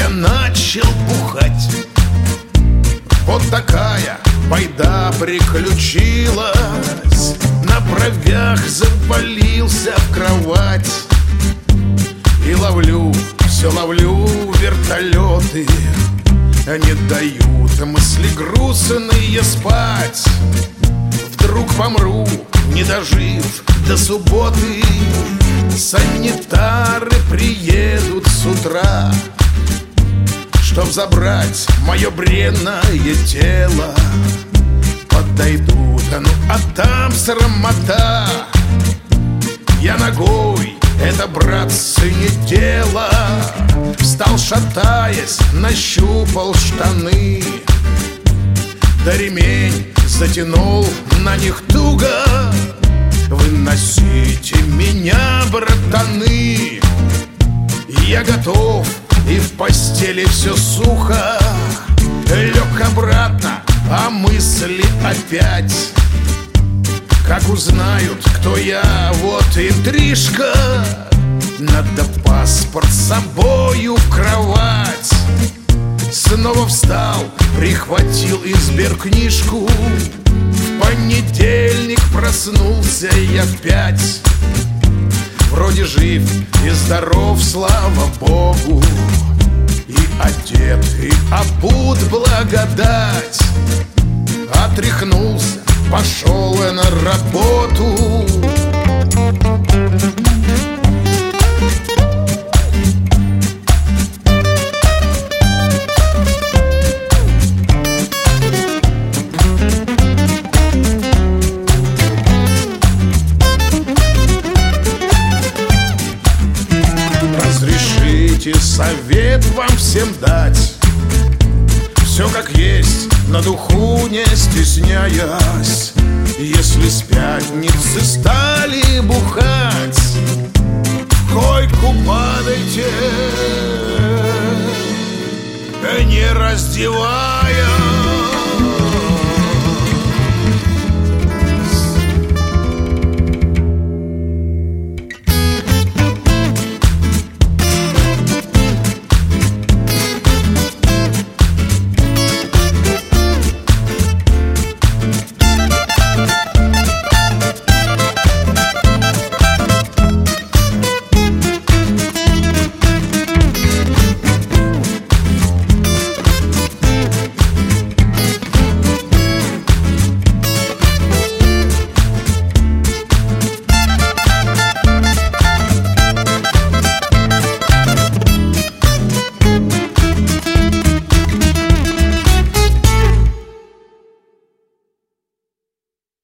я начал бухать. Вот такая байда приключилась. На бровях завалился в кровать. И ловлю, все ловлю вертолеты. Не дают мысли грустные спать. Вдруг помру, не дожив до субботы. Санитары приедут с утра, чтоб забрать мое бренное тело. Подойдут, ну а там срамота. Я ногой, это, братцы, не дело. Встал, шатаясь, нащупал штаны. Да ремень затянул на них туго. Выносите меня, братаны. Я готов, и в постели все сухо. Лег обратно, а мысли опять. Как узнают, кто я, вот интрижка. Надо паспорт с собою в кровать. Снова встал, прихватил и сберкнижку. В понедельник проснулся я в 5. Вроде жив и здоров, слава Богу. И одет, и обут, благодать. Отряхнулся, пошел я на работу. Разрешите совет вам всем дать. Все как есть, на духу не стесняясь. Если с пятницы стали бухать, в койку падайте, не раздеваясь.